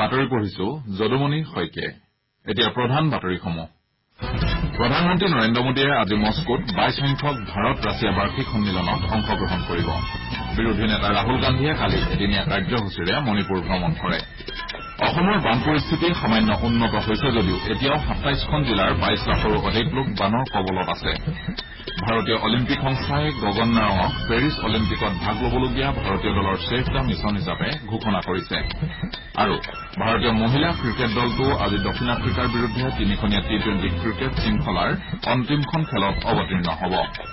বাতৰি পঢ়িছো যদুমণি শইকীয়াই। এতিয়া প্ৰধান বাতৰিসমূহ। প্ৰধানমন্ত্ৰী নৰেন্দ্ৰ মোদীয়ে আজি মস্কোত 22 সংখ্যক ভাৰত ৰাছিয়া বাৰ্ষিক সন্মিলনত অংশগ্ৰহণ কৰিব। বিৰোধী নেতা ৰাহুল গান্ধীয়ে কালি এদিনীয়া কাৰ্যসূচীৰে মণিপুৰ ভ্ৰমণ কৰে। অসমৰ বান পৰিস্থিতি সামান্য উন্নত হৈছে যদিও এতিয়াও 27খন জিলাৰ 22 লাখৰো অধিক লোক বানৰ কবলত আছে। ভাৰতীয় অলিম্পিক সংস্থাই গগন নাৰঙক পেৰিছ অলিম্পিকত ভাগ লবলগীয়া ভাৰতীয় দলৰ ছেভ দ্য মিছন হিচাপে ঘোষণা কৰিছে। আৰু ভাৰতীয় মহিলা ক্ৰিকেট দলটো আজি দক্ষিণ আফ্ৰিকাৰ বিৰুদ্ধে 3খনীয়া টি-20 ক্ৰিকেট শৃংখলাৰ অন্তিমখন খেলত অৱতীৰ্ণ হ'ব।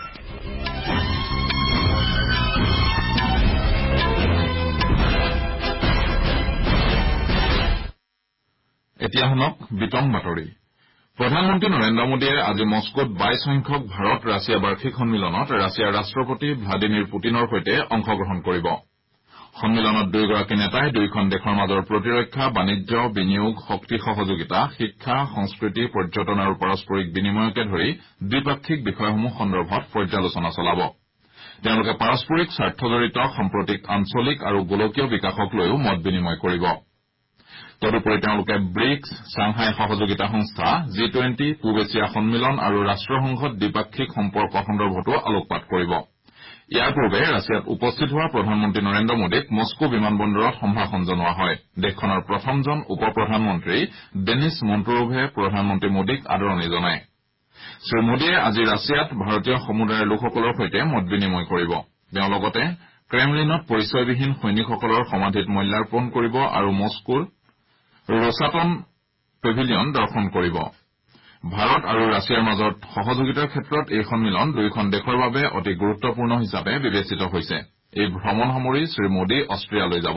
এতিয়া শুনক বিতং বাতৰি। প্ৰধানমন্ত্ৰী নৰেন্দ্ৰ মোদীয়ে আজি মস্কোত 22 সংখ্যক ভাৰত ৰাছিয়া বাৰ্ষিক সন্মিলনত ৰাছিয়াৰ ৰাষ্ট্ৰপতি ভ্লাডিমিৰ পুটিনৰ সৈতে অংশগ্ৰহণ কৰিব। সন্মিলনত দুয়োগৰাকী নেতাই দুয়োখন দেশৰ মাজৰ প্ৰতিৰক্ষা, বাণিজ্য, বিনিয়োগ, শক্তি সহযোগিতা, শিক্ষা, সংস্কৃতি, পৰ্যটন আৰু পাৰস্পৰিক বিনিময়কে ধৰি দ্বিপাক্ষিক বিষয়সমূহ সন্দৰ্ভত পৰ্যালোচনা চলাব। তেওঁলোকে পাৰস্পৰিক স্বাৰ্থজড়িত সাম্প্ৰতিক আঞ্চলিক আৰু গোলকীয় বিকাশক লৈও মত বিনিময় কৰিব। তদুপৰি তেওঁলোকে ব্ৰিক্স, চাংহাই সহযোগিতা সংস্থা, G20, পূব এছিয়া সন্মিলন আৰু ৰাষ্ট্ৰসংঘত দ্বিপাক্ষিক সম্পৰ্ক সন্দৰ্ভতো আলোকপাত কৰিব। ইয়াৰ পূৰ্বে ৰাছিয়াত উপস্থিত হোৱা প্ৰধানমন্ত্ৰী নৰেন্দ্ৰ মোদীক মস্কো বিমান বন্দৰত সম্ভাষণ জনোৱা হয়। দেশখনৰ প্ৰথমজন উপ প্ৰধানমন্ত্ৰী ডেনিছ মন্টুৰোভে প্ৰধানমন্ত্ৰী মোদীক আদৰণি জনায়। শ্ৰীমোদীয়ে আজি ৰাছিয়াত ভাৰতীয় সমুদায়ৰ লোকসকলৰ সৈতে মত বিনিময় কৰিব। তেওঁ লগতে ক্ৰেমলিনত পৰিচয়বিহীন সৈনিকসকলৰ সমাধিত মাল্যাৰ্পণ কৰিব আৰু মস্কোৰ ৰোছাটন পেভিলিয়ন দৰ্শন কৰিব। ভাৰত আৰু ৰাছিয়াৰ মাজত সহযোগিতাৰ ক্ষেত্ৰত এই সন্মিলন দুয়োখন দেশৰ বাবে অতি গুৰুত্বপূৰ্ণ হিচাপে বিবেচিত হৈছে। এই ভ্ৰমণ সামৰি শ্ৰীমোদী অষ্ট্ৰিয়ালৈ যাব।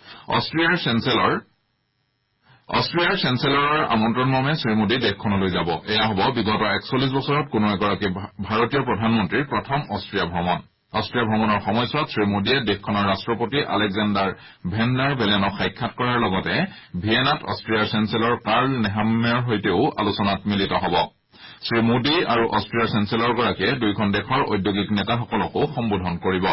অষ্ট্ৰিয়াৰ চেঞ্চেলৰৰ আমন্ত্ৰণমৰ্মে শ্ৰীমোদী দেশখনলৈ যাব। এয়া হ'ব বিগত 41 বছৰত কোনো এগৰাকী ভাৰতীয় প্ৰধানমন্ত্ৰীৰ প্ৰথম অষ্ট্ৰিয়া ভ্ৰমণ। অষ্ট্ৰিয়া ভ্ৰমণৰ সময়ছোৱাত শ্ৰীমোদীয়ে দেশখনৰ ৰাষ্ট্ৰপতি আলেকজেণ্ডাৰ ভেন ডাৰ বেলেনক সাক্ষাৎ কৰাৰ লগতে ভিয়েনাত অষ্ট্ৰিয়াৰ চেঞ্চেলৰ কাৰ্ল নেহাম্মেৰ সৈতেও আলোচনাত মিলিত হ'ব। শ্ৰীমোদী আৰু অষ্ট্ৰিয়াৰ চেঞ্চেলৰগৰাকীয়ে দুয়োখন দেশৰ ঔদ্যোগিক নেতাসকলকো সম্বোধন কৰিব।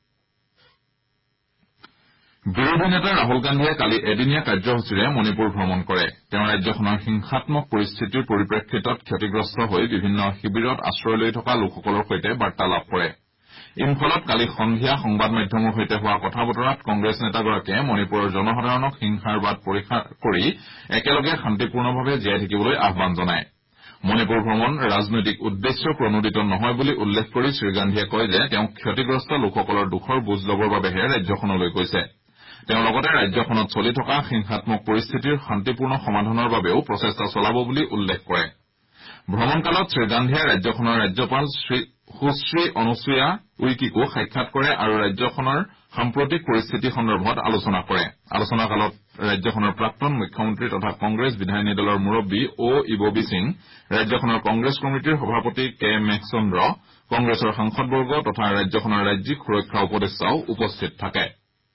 বিৰোধী নেতা ৰাহুল গান্ধীয়ে কালি এদিনীয়া কাৰ্যসূচীৰে মণিপুৰ ভ্ৰমণ কৰে। তেওঁ ৰাজ্যখনৰ হিংসাত্মক পৰিস্থিতিৰ পৰিপ্ৰেক্ষিতত ক্ষতিগ্ৰস্ত হৈ বিভিন্ন শিবিৰত আশ্ৰয় লৈ থকা লোকসকলৰ সৈতে বাৰ্তালাপ কৰে। ইম্ফলত কালি সন্ধিয়া সংবাদ মাধ্যমৰ সৈতে হোৱা কথা বতৰাত কংগ্ৰেছ নেতাগৰাকীয়ে মণিপুৰৰ জনসাধাৰণক হিংসাৰ বাট পৰিহাৰ কৰি একেলগে শান্তিপূৰ্ণভাৱে জীয়াই থাকিবলৈ আহান জনায়। মণিপুৰ ভ্ৰমণ ৰাজনৈতিক উদ্দেশ্য প্ৰণোদিত নহয় বুলি উল্লেখ কৰি শ্ৰীগান্ধীয়ে কয় যে তেওঁ ক্ষতিগ্ৰস্ত লোকসকলৰ দুখৰ বুজ লবৰ বাবেহে ৰাজ্যখনলৈ গৈছে। তেওঁ লগতে ৰাজ্যখনত চলি থকা হিংসাত্মক পৰিস্থিতিৰ শান্তিপূৰ্ণ সমাধানৰ বাবেও প্ৰচেষ্টা চলাব বুলি উল্লেখ কৰে। ভ্ৰমণকালত শ্ৰীগান্ধীয়ে ৰাজ্যখনৰ ৰাজ্যপাল সুশ্ৰী অনুসুয়া উইকিকো সাক্ষাৎ কৰে আৰু ৰাজ্যখনৰ সাম্প্ৰতিক পৰিস্থিতি সন্দৰ্ভত আলোচনা কৰে। আলোচনাকালত ৰাজ্যখনৰ প্ৰাক্তন মুখ্যমন্ত্ৰী তথা কংগ্ৰেছ বিধায়িনী দলৰ মুৰব্বী ইববী সিং, ৰাজ্যখনৰ কংগ্ৰেছ কমিটিৰ সভাপতি কে মেঘচন্দ্ৰ, কংগ্ৰেছৰ সাংসদবৰ্গ তথা ৰাজ্যখনৰ ৰাজ্যিক সুৰক্ষা উপদেষ্টাও উপস্থিত থাকে।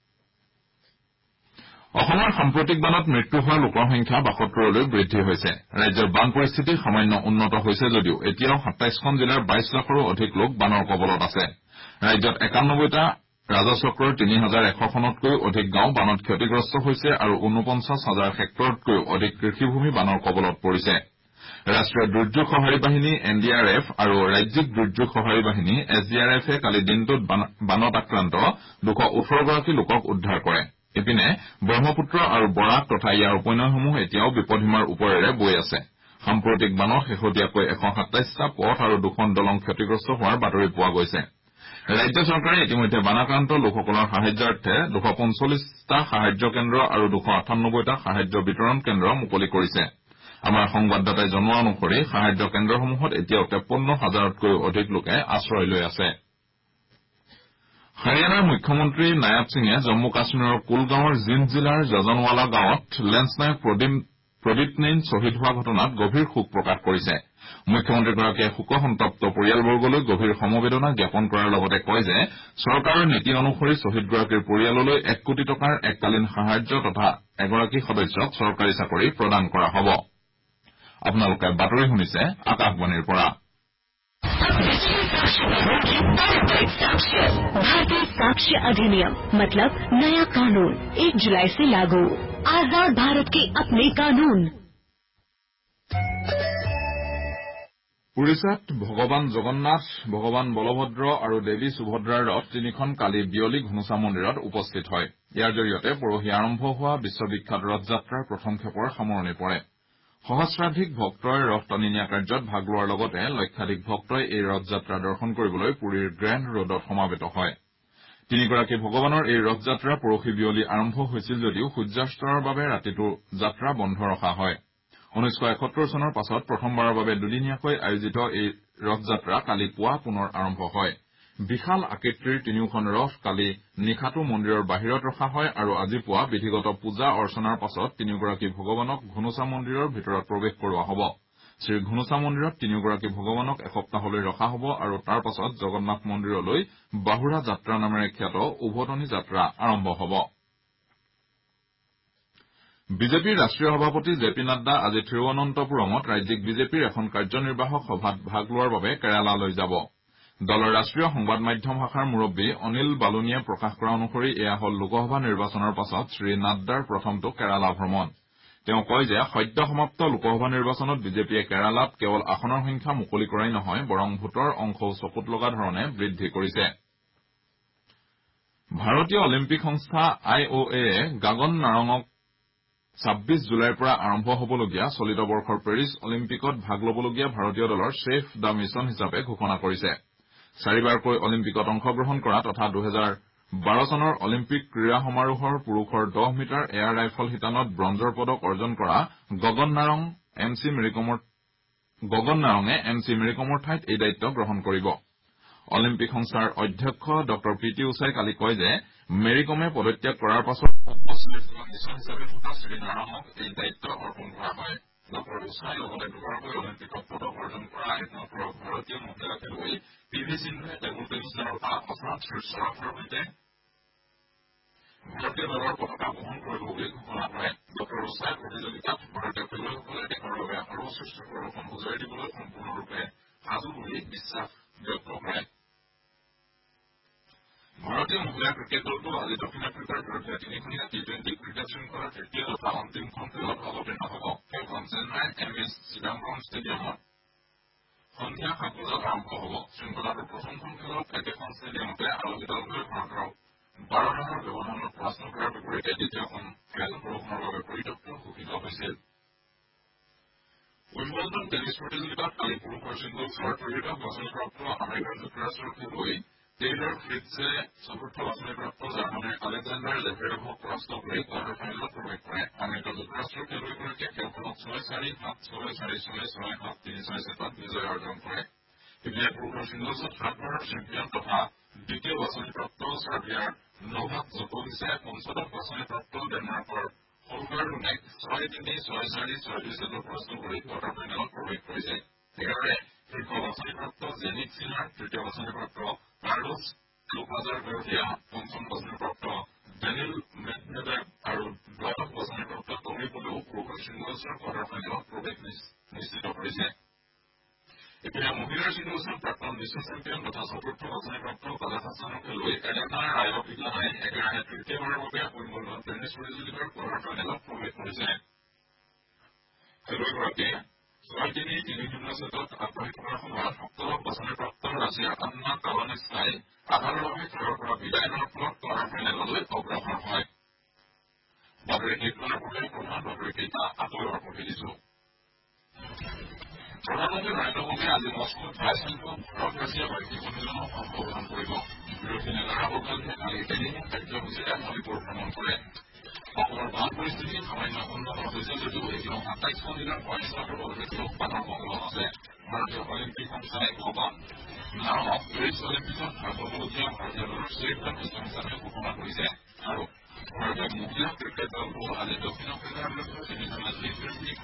অসমৰ সাম্প্ৰতিক বানত মৃত্যু হোৱা লোকৰ সংখ্যা ৭২লৈ বৃদ্ধি হৈছে। ৰাজ্যৰ বান পৰিস্থিতি সামান্য উন্নত হৈছে যদিও এতিয়াও ২৭খন জিলাৰ ২২ লাখৰো অধিক লোক বানৰ কবলত আছে। ৰাজ্যত ৯১টা ৰাজচক্ৰৰ ৩,১০০খনতকৈও অধিক গাঁও বানত ক্ষতিগ্ৰস্ত হৈছে আৰু ৪৯,০০০ হেক্টৰতকৈও অধিক কৃষিভূমি বানৰ কবলত পৰিছে। ৰাষ্ট্ৰীয় দুৰ্যোগ সঁহাৰি বাহিনী NDRF আৰু ৰাজ্যিক দুৰ্যোগ সঁহাৰি বাহিনী SDRFে কালি দিনটোত বানত আক্ৰান্ত ২১৮গৰাকী লোকক উদ্ধাৰ কৰে। ইপিনে ব্ৰহ্মপুত্ৰ আৰু বৰাক তথা ইয়াৰ উপনৈসমূহ এতিয়াও বিপদসীমাৰ ওপৰেৰে বৈ আছে। সাম্প্ৰতিক বানত শেহতীয়াকৈ ১২৭টা পথ আৰু ২খন দলং ক্ষতিগ্ৰস্ত হোৱাৰ বাতৰি পোৱা গৈছে। ৰাজ্য চৰকাৰে ইতিমধ্যে বানাক্ৰান্ত লোকসকলৰ সাহায্যাৰ্থে ২৪৫টা সাহায্য কেন্দ্ৰ আৰু ২৯৮টা সাহায্য বিতৰণ কেন্দ্ৰ মুকলি কৰিছে। আমাৰ সংবাদদাতাই জনোৱা অনুসৰি সাহায্য কেন্দ্ৰসমূহত এতিয়াও ৫৩,০০০তকৈও অধিক লোকে আশ্ৰয় লৈ আছে। হাৰিয়ানাৰ মুখ্যমন্ত্ৰী নায়াব সিঙে জম্মু কাশ্মীৰৰ কুলগাঁৱৰ জিন্দ জিলাৰ জজনৱালা গাঁৱত লেন্সনায়ক প্ৰদীপ নেইন শ্বহীদ হোৱা ঘটনাত গভীৰ শোক প্ৰকাশ কৰিছে। মুখ্যমন্ত্ৰীগৰাকীয়ে শোকসন্তপ্ত পৰিয়ালবৰ্গলৈ গভীৰ সমবেদনা জ্ঞাপন কৰাৰ লগতে কয় যে চৰকাৰৰ নীতি অনুসৰি শ্বহীদগৰাকীৰ পৰিয়াললৈ ১ কোটি টকাৰ এককালীন সাহায্য তথা এগৰাকী সদস্যক চৰকাৰী চাকৰি প্ৰদান কৰা হ'ব। আপোনালোকে বাতৰি শুনিছে আকাশবাণীৰ পৰা। भारतीय साक्ष्य अधिनियम मतलब नया कानून 1 जुलाई से लागू। आजाद भारत के अपने कानून। উৰিষ্যাত ভগৱান জগন্নাথ, ভগৱান বলভদ্ৰ আৰু দেৱী সুভদ্ৰাৰ ৰথ তিনিখন কালি বিয়লি ঘুনুচা মন্দিৰত উপস্থিত হয়। ইয়াৰ জৰিয়তে পৰহি আৰম্ভ হোৱা বিশ্ববিখ্যাত ৰথযাত্ৰাৰ প্ৰথম ক্ষেপৰ সামৰণি পৰে। সহস্ৰাধিক ভক্তই ৰথ টানি নিয়া কাৰ্যত ভাগ লোৱাৰ লগতে লক্ষাধিক ভক্তই এই ৰথযাত্ৰা দৰ্শন কৰিবলৈ পুৰীৰ গ্ৰেণ্ড ৰোডত সমবেত হয়। তিনিগৰাকী ভগৱানৰ এই ৰথযাত্ৰা পৰহি বিয়লি আৰম্ভ হৈছিল যদিও সূৰ্যাস্তৰ বাবে ৰাতিটো যাত্ৰা বন্ধ ৰখা হয়। 1971 চনৰ পাছত প্ৰথমবাৰৰ বাবে দুদিনীয়াকৈ আয়োজিত এই ৰথযাত্ৰা কালি পুৱা পুনৰ আৰম্ভ হয়। বিশাল আকৃতিৰ তিনিওখন ৰথ কালি নিশাটো মন্দিৰৰ বাহিৰত ৰখা হয় আৰু আজি পুৱা বিধিগত পূজা অৰ্চনাৰ পাছত তিনিওগৰাকী ভগৱানক ঘুনুচা মন্দিৰৰ ভিতৰত প্ৰৱেশ কৰোৱা হ'ব। শ্ৰীঘুনুচা মন্দিৰত তিনিওগৰাকী ভগৱানক এসপ্তাহলৈ ৰখা হ'ব আৰু তাৰ পাছত জগন্নাথ মন্দিৰলৈ বাহুৰা যাত্ৰা নামেৰে খ্যাত উভতনি যাত্ৰা আৰম্ভ হ'ব। বিজেপিৰ ৰাষ্ট্ৰীয় সভাপতি জে পি নাড্ডা আজি থিৰুৱনন্তপুৰমত ৰাজ্যিক বিজেপিৰ এখন কাৰ্যনিৰ্বাহক সভাত ভাগ লোৱাৰ বাবে কেৰালালৈ যাব। দলৰ ৰাষ্ট্ৰীয় সংবাদ মাধ্যম শাখাৰ মুৰব্বী অনিল বালুনিয়ে প্ৰকাশ কৰা অনুসৰি এয়া হ'ল লোকসভা নিৰ্বাচনৰ পাছত শ্ৰী নাড্ডাৰ প্ৰথমটো কেৰালা ভ্ৰমণ। তেওঁ কয় যে সদ্য সমাপ্ত লোকসভা নিৰ্বাচনত বিজেপিয়ে কেৰালাত কেৱল আসনৰ সংখ্যা মুকলি কৰাই নহয় বৰং ভোটৰ অংশও চকুত লগা ধৰণে বৃদ্ধি কৰিছে। ভাৰতীয় অলিম্পিক সংস্থা IOA গাগন নাৰঙক 26 জুলাইৰ পৰা আৰম্ভ হ'বলগীয়া চলিত বৰ্ষৰ পেৰিছ অলিম্পিকত ভাগ ল'বলগীয়া ভাৰতীয় দলৰ ছেফ দ্য মিছন হিচাপে ঘোষণা কৰিছে। 4বাৰকৈ অলিম্পিকত অংশগ্ৰহণ কৰা তথা 2012 চনৰ অলিম্পিক ক্ৰীড়া সমাৰোহৰ পুৰুষৰ 10 মিটাৰ এয়াৰ ৰাইফল শিতানত ব্ৰঞ্জৰ পদক অৰ্জন কৰা গগন নাৰঙে এম চি মেৰিকমৰ ঠাইত এই দায়িত্ব গ্ৰহণ কৰিব। অলিম্পিক সংস্থাৰ অধ্যক্ষ ড পি টি উষাই কালি কয় যে মেৰিকমে পদত্যাগ কৰাৰ পাছত হিচাপে থকা শ্ৰী নাৰঙক এই দায়িত্ব অৰ্পণ কৰা হয়। ড উষাই লগতে দুবাৰকৈ অলিম্পিকত পদক অৰ্জন কৰা একমাত্ৰ ভাৰতীয় মহিলা খেলুৱৈ PV সিন্ধুৱে টেবুল টেনিছ তাৰকা অফৰাত শ্ৰীশ্বাফৰ সৈতে ভাৰতীয় দলৰ পতাকা বহন কৰিব বুলি ঘোষণা কৰে। ড উষাই প্ৰতিযোগিতাত ভাৰতীয় খেলুৱৈসকলে দেশৰ বাবে সৰ্বশ্ৰেষ্ঠ প্ৰদৰ্শন বুজাই দিবলৈ সম্পূৰ্ণৰূপে সাজু বুলি বিশ্বাস ব্যক্ত কৰে। ভাৰতীয় মহিলা ক্ৰিকেট দলটো আজি দক্ষিণ আফ্ৰিকাৰ বিৰুদ্ধে 3খনীয়া T20 ক্ৰিকেট শৃংখলাৰ তৃতীয় তথা অন্তিমখন খেলত অৱতীৰ্ণ হ'ব। খেলখন চেন্নাইৰ MS চিদাম্বৰম ষ্টেডিয়ামত সন্ধিয়া 7 বজাত আৰম্ভ হ'ব। শৃংখলাটোৰ প্ৰথমখন খেলত একেখন ষ্টেডিয়ামতে আলোচিতভাৱে ভাৰতৰ 12 ৰানৰ ব্যৱধানত পৰাস্ত কৰাৰ বিপৰীতে দ্বিতীয়খন খেল বৰষুণৰ বাবে পৰিত্যক্ত ঘোষিত হৈছিল। উইম্বলডন টেনিছ প্ৰতিযোগিতাত কালি পুৰুষৰ ছিংগলছৰ ত্ৰিশটা বাছনিপ্ৰাপ্ত আমেৰিকা যুক্তৰাষ্ট্ৰৰ খেলুৱৈ টেইলৰ ফ্ৰিটছে চতুৰ্থ বাছনিপ্ৰাপ্ত জাৰ্মানীৰ আলেকজাণ্ডাৰ জেভেৰেভক পৰাস্ত কৰি কোৱাৰ্টাৰ ফাইনেলত প্ৰৱেশ কৰে। আমেৰিকা যুক্তৰাষ্ট্ৰৰ খেলুৱৈগৰাকীয়ে খেলখনত 6-4, 7-6, 4-6, 6-7, 3-6 ছেটত বিজয় অৰ্জন কৰে। ইপিনে পুৰুষৰ ছিংগলছত 7 বাৰৰ চেম্পিয়ন তথা দ্বিতীয় বাছনিপ্ৰাপ্ত ছাৰ্বিয়াৰ নভাক জকোভিছে পঞ্চদশ বাছনিপ্ৰাপ্ত ডেনমাৰ্কৰ হলগাৰ ৰুনেক 6-3, 6-4, 6-2 ছেটত পৰাস্ত কৰি কোৱাৰ্টাৰ ফাইনেলত প্ৰৱেশ কৰিছে। একেদৰে শীৰ্ষ বাছনিপ্ৰাপ্ত জেনিক চিনাৰ, তৃতীয় বাছনিপ্ৰাপ্ত কাৰ্লোছ আলকাজাৰ গাৰ্চিয়া, পঞ্চম বাছনিপ্ৰাপ্ত ডেনিল মেডভেডেভ আৰু দ্বাদশ বাছনিপ্ৰাপ্ত টমি পলেও পুৰুষৰ ছিংগলছৰ কোৱাৰ্টাৰ ফাইনেলত প্ৰৱেশ নিশ্চিত কৰিছে। ইপিনে মহিলাৰ ছিংগলছৰ প্ৰাক্তন বিশ্ব চেম্পিয়ন তথা চতুৰ্থ বাছনিপ্ৰাপ্ত কাজাখস্তানৰ খেলুৱৈ এলেনা ৰায়ভিলানাই একেৰাহে তৃতীয়বাৰৰ বাবে উইম্বলডন টেনিছ প্ৰতিযোগিতাৰ কোৱাৰ্টাৰ ফাইনেলত প্ৰৱেশ কৰিছে। খেলুৱৈগৰাকীয়ে 6-3, 3-0 ছেটত আগবাঢ়ি থকাৰ সময়ত সপ্তদশ বাছনিপ্ৰাপ্ত ৰাছিয়াৰ আন্না কালানিস্কাই আঘাতৰ বাবে খেলৰ পৰা বিদায় লোৱাৰ ফলত কোৱাৰ্টাৰ ফাইনেললৈ অগ্ৰসৰ হয়। বাতৰি শেষৰ বাবে প্ৰধান বাতৰিকেইটা আকৌ এবাৰ পঢ়ি দিছো। প্ৰধানমন্ত্ৰী নৰেন্দ্ৰ মোদীয়ে আজি মস্কোত 22 সংখ্যক ভাৰত ৰাছিয়া বাৰ্ষিক সন্মিলনত অংশগ্ৰহণ কৰিব। বিৰোধী নেতা ৰাহুল গান্ধীয়ে কালি এদিনীয়া কাৰ্যসূচীৰে মণিপুৰ ভ্ৰমণ কৰে। অসমৰ বান পৰিস্থিতি সামান্য উন্নত হৈছে যদিও এতিয়াও 27খন জিলাৰ 42টা প্ৰভাৱিত লোক বানৰ কবলত আছে। ভাৰতীয় অলিম্পিক সংস্থাই ভগৱান নাৰঙক পেৰিছ অলিম্পিকত ভাগ ল'বলগীয়া ভাৰতীয় দলৰ ছেফ দ্য মিছন হিচাপে ঘোষণা কৰিছে। আৰু ভাৰতীয় মহিলা ক্ৰিকেট দলটো আজি দক্ষিণ আফ্ৰিকাৰ বিৰুদ্ধে 3খনীয়া T20